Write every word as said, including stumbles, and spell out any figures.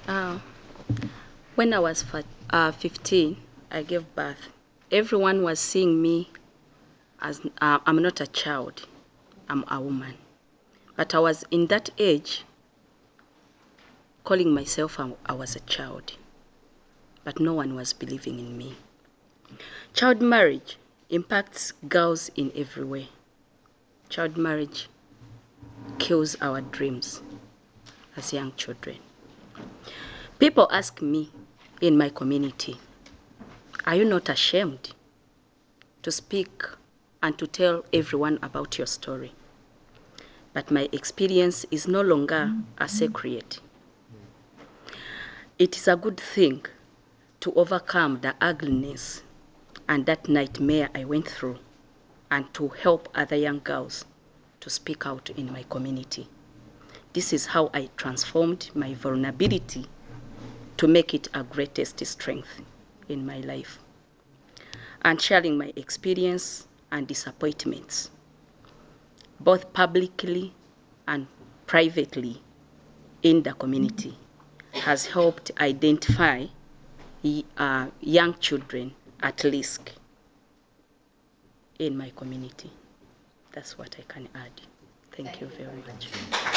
Uh, when I was fi- uh, fifteen, I gave birth. Everyone was seeing me as uh, I'm not a child, I'm a woman. But I was in that age calling myself I, I was a child. But no one was believing in me. Child marriage impacts girls in every way. Child marriage kills our dreams as young children. People ask me in my community, are you not ashamed to speak and to tell everyone about your story? But my experience is no longer a secret. It is a good thing to overcome the ugliness and that nightmare I went through, and to help other young girls to speak out in my community. This is how I transformed my vulnerability to make it a greatest strength in my life. And sharing my experience and disappointments, both publicly and privately in the community, has helped identify uh, young children at risk in my community. That's what I can add. Thank, Thank you very much.